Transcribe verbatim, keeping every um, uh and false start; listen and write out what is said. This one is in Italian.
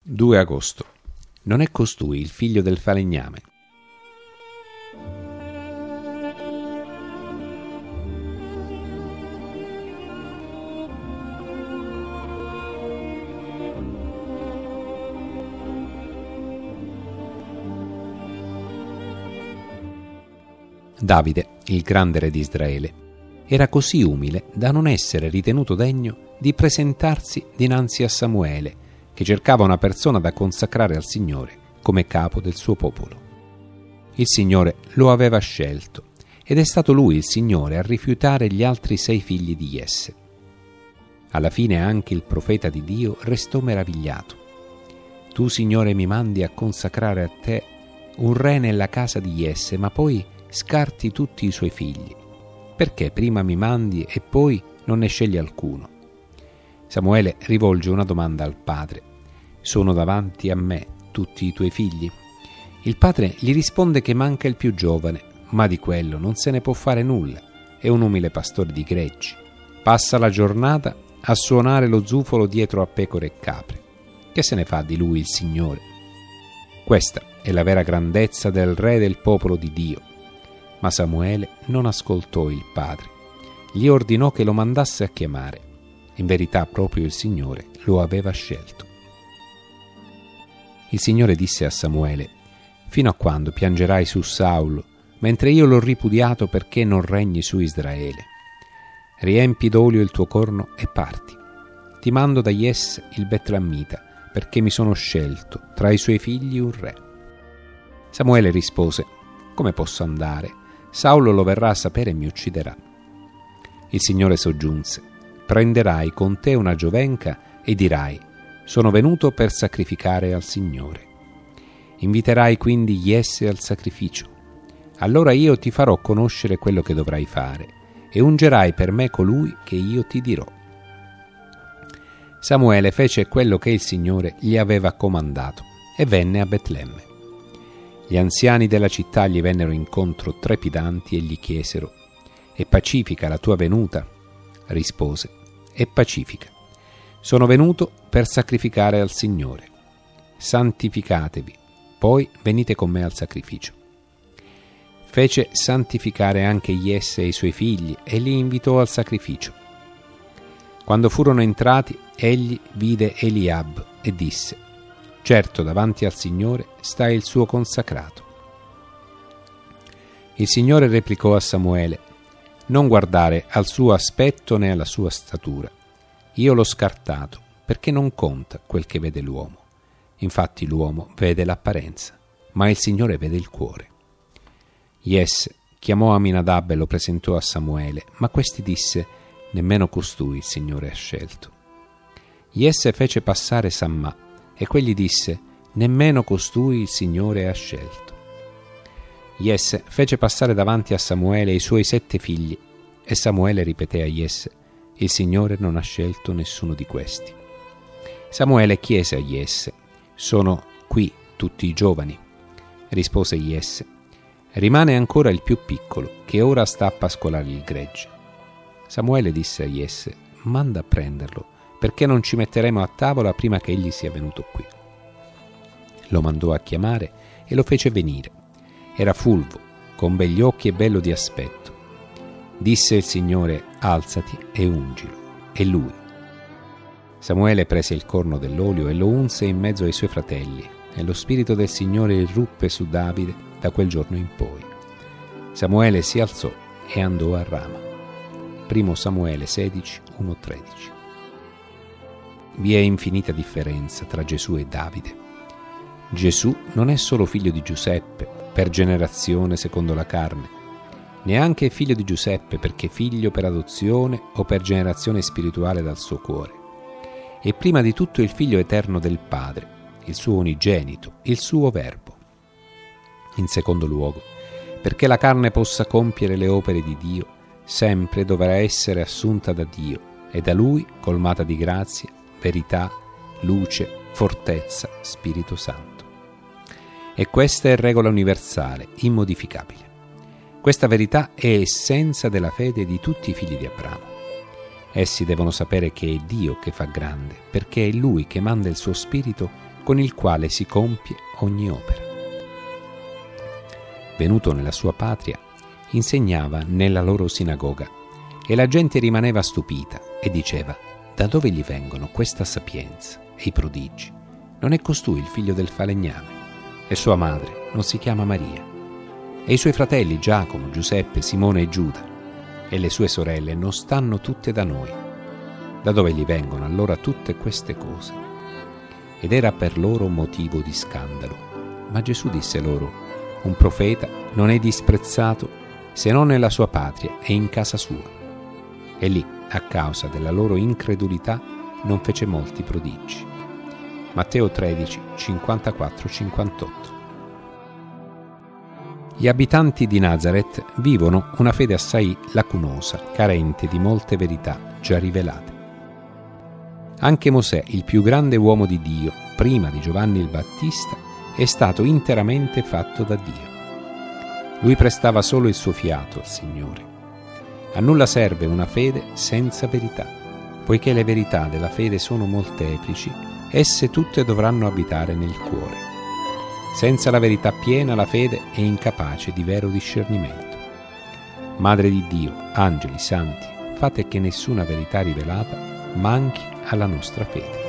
due agosto. Non è costui il figlio del falegname? Davide, il grande re di Israele, era così umile da non essere ritenuto degno di presentarsi dinanzi a Samuele, che cercava una persona da consacrare al Signore come capo del suo popolo. Il Signore lo aveva scelto ed è stato lui il Signore a rifiutare gli altri sei figli di Jesse. Alla fine anche il profeta di Dio restò meravigliato. Tu, Signore, mi mandi a consacrare a te un re nella casa di Jesse, ma poi scarti tutti i suoi figli. Perché prima mi mandi e poi non ne scegli alcuno? Samuele rivolge una domanda al padre. Sono davanti a me tutti i tuoi figli? Il padre gli risponde che manca il più giovane, ma di quello non se ne può fare nulla. È un umile pastore di greggi. Passa la giornata a suonare lo zufolo dietro a pecore e capre. Che se ne fa di lui il Signore? Questa è la vera grandezza del re del popolo di Dio. Ma Samuele non ascoltò il padre. Gli ordinò che lo mandasse a chiamare. In verità proprio il Signore lo aveva scelto. Il Signore disse a Samuele: «Fino a quando piangerai su Saulo, mentre io l'ho ripudiato perché non regni su Israele? Riempi d'olio il tuo corno e parti. Ti mando da Jesse il Betleemmita, perché mi sono scelto tra i suoi figli un re». Samuele rispose: «Come posso andare? Saulo lo verrà a sapere e mi ucciderà». Il Signore soggiunse: «Prenderai con te una giovenca e dirai: sono venuto per sacrificare al Signore. Inviterai quindi Jesse al sacrificio. Allora io ti farò conoscere quello che dovrai fare e ungerai per me colui che io ti dirò». Samuele fece quello che il Signore gli aveva comandato e venne a Betlemme. Gli anziani della città gli vennero incontro trepidanti e gli chiesero: «È pacifica la tua venuta?» Rispose: «È pacifica. Sono venuto per sacrificare al Signore. Santificatevi, poi venite con me al sacrificio». Fece santificare anche Jesse e i suoi figli e li invitò al sacrificio. Quando furono entrati, egli vide Eliab e disse: «Certo, davanti al Signore sta il suo consacrato». Il Signore replicò a Samuele: «Non guardare al suo aspetto né alla sua statura. Io l'ho scartato, perché non conta quel che vede l'uomo. Infatti l'uomo vede l'apparenza, ma il Signore vede il cuore». Jesse chiamò Aminadab e lo presentò a Samuele, ma questi disse: «Nemmeno costui il Signore ha scelto». Jesse fece passare Samma, e quegli disse: «Nemmeno costui il Signore ha scelto». Jesse fece passare davanti a Samuele i suoi sette figli, e Samuele ripeté a Jesse: «Il Signore non ha scelto nessuno di questi». Samuele chiese a Jesse: «Sono qui tutti i giovani?» Rispose Jesse: «Rimane ancora il più piccolo, che ora sta a pascolare il gregge». Samuele disse a Jesse: «Manda a prenderlo, perché non ci metteremo a tavola prima che egli sia venuto qui». Lo mandò a chiamare e lo fece venire. Era fulvo, con begli occhi e bello di aspetto. Disse il Signore: «Alzati e ungilo». E lui. Samuele prese il corno dell'olio e lo unse in mezzo ai suoi fratelli, e lo spirito del Signore irruppe su Davide da quel giorno in poi. Samuele si alzò e andò a Rama. Primo Samuele sedici, uno tredici. Vi è infinita differenza tra Gesù e Davide. Gesù non è solo figlio di Giuseppe, per generazione secondo la carne, neanche è figlio di Giuseppe perché figlio per adozione o per generazione spirituale dal suo cuore. È prima di tutto il figlio eterno del Padre, il suo unigenito, il suo Verbo. In secondo luogo, perché la carne possa compiere le opere di Dio, sempre dovrà essere assunta da Dio e da Lui colmata di grazia, verità, luce, fortezza, Spirito Santo. E questa è regola universale, immodificabile. Questa verità è essenza della fede di tutti i figli di Abramo. Essi devono sapere che è Dio che fa grande, perché è Lui che manda il suo Spirito con il quale si compie ogni opera. Venuto nella sua patria, insegnava nella loro sinagoga e la gente rimaneva stupita e diceva: da dove gli vengono questa sapienza e i prodigi? Non è costui il figlio del falegname? E sua madre non si chiama Maria? E i suoi fratelli Giacomo, Giuseppe, Simone e Giuda? E le sue sorelle non stanno tutte da noi? Da dove gli vengono allora tutte queste cose? Ed era per loro motivo di scandalo. Ma Gesù disse loro: un profeta non è disprezzato se non nella sua patria e in casa sua. E lì, a causa della loro incredulità, non fece molti prodigi. Matteo tredici, cinquantaquattro cinquantotto. Gli abitanti di Nazaret vivono una fede assai lacunosa, carente di molte verità già rivelate. Anche Mosè, il più grande uomo di Dio, prima di Giovanni il Battista, è stato interamente fatto da Dio. Lui prestava solo il suo fiato al Signore. A nulla serve una fede senza verità, poiché le verità della fede sono molteplici, esse tutte dovranno abitare nel cuore. Senza la verità piena la fede è incapace di vero discernimento. Madre di Dio, angeli, santi, fate che nessuna verità rivelata manchi alla nostra fede.